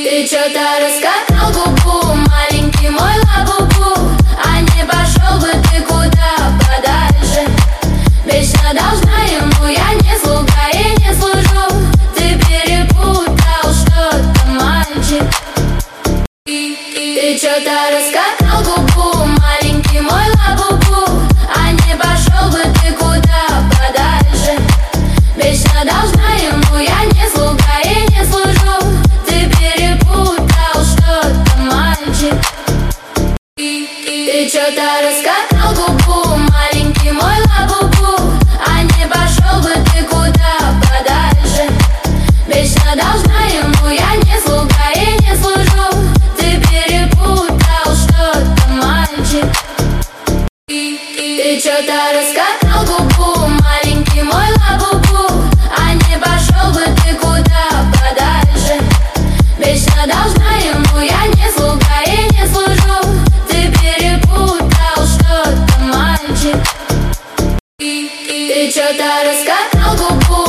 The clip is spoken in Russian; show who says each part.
Speaker 1: Ты чё-то раскатал губу, маленький мой лабубу. А не пошел бы ты куда подальше. Вечно должна ему, я не слуга и не служу. Ты перепутал что-то, мальчик. Ты чё-то раскатал губу, маленький мой лабубу. А не пошел бы ты куда подальше. Вечно должна ему, я не слуга и не служу. Ты перепутал что-то, мальчик. Ты чё-то раскатал губу, маленький мой лабубу. А не пошел бы ты куда подальше. Вечно должна ему, я не слуга и не служу. Ты перепутал что-то, мальчик. Ты чё-то раскатал губу, маленький мой лабубу. А не пошел бы ты куда подальше. Вечно должна ему, я не слуга и не служу. Ты перепутал что-то, мальчик. Ты чё-то раскатал губу.